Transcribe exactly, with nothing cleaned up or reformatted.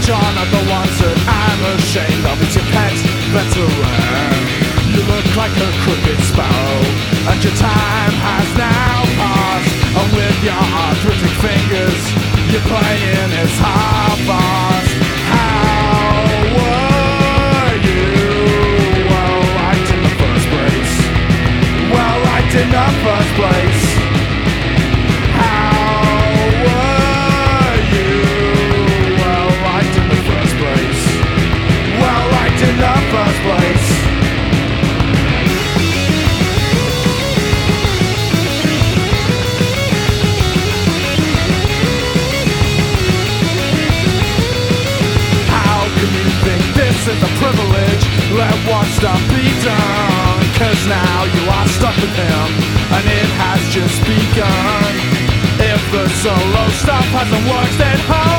which are not the ones that I'm ashamed of. It's your pet veteran. You look like a crooked sparrow, and your time has now passed. And with your arthritic fingers, you're playing this half-assed. How were you? Well, right in the first place. Well, right in the first place. How were you? Well, right in the first place. Well, right in the first place. This is a privilege, let one stop be done. Cause now you are stuck with him, and it has just begun. If the solo stuff hasn't worked, then how?